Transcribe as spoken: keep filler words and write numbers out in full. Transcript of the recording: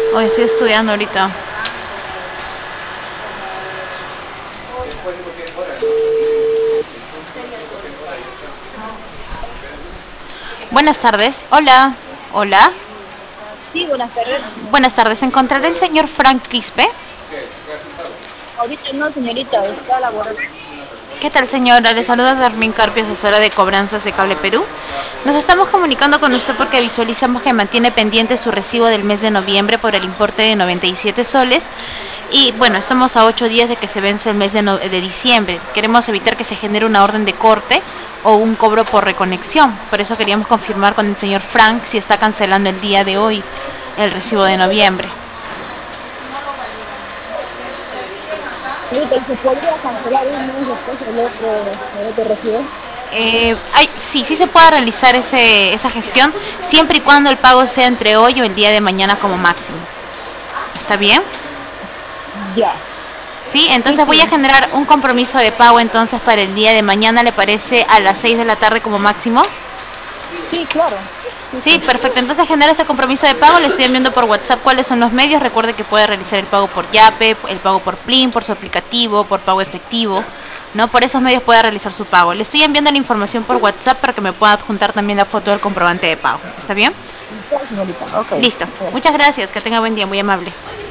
Hoy estoy estudiando ahorita. Buenas tardes. Hola. Hola. Sí, buenas tardes. Buenas tardes. ¿Encontraré el señor Frank Quispe? Ahorita no, señorita, está laborando. ¿Qué tal, señora? Le saluda Darmin Carpio, asesora de cobranzas de Cable Perú. Nos estamos comunicando con usted porque visualizamos que mantiene pendiente su recibo del mes de noviembre por el importe de noventa y siete soles. Y bueno, estamos a ocho días de que se vence el mes de, no de diciembre. Queremos evitar que se genere una orden de corte o un cobro por reconexión. Por eso queríamos confirmar con el señor Frank si está cancelando el día de hoy el recibo de noviembre. Señorita, ¿se podría cancelar un mes después el otro, el otro recibo? Eh, ay, sí, sí se puede realizar ese, esa gestión siempre y cuando el pago sea entre hoy o el día de mañana como máximo. ¿Está bien? Ya. Sí, Sí, entonces voy a sí. generar un compromiso de pago entonces para el día de mañana, ¿le parece a las seis de la tarde como máximo? Sí, claro. Sí, Sí, sí. perfecto. Entonces genera ese compromiso de pago, le estoy enviando por WhatsApp cuáles son los medios. Recuerde que puede realizar el pago por Yape, el pago por Plin, por su aplicativo, por pago efectivo. ¿No? Por esos medios puede realizar su pago. Le estoy enviando la información por WhatsApp para que me pueda adjuntar también la foto del comprobante de pago. ¿Está bien? Ya, señorita. Ok. Listo. Bien. Muchas gracias. Que tenga buen día. Muy amable.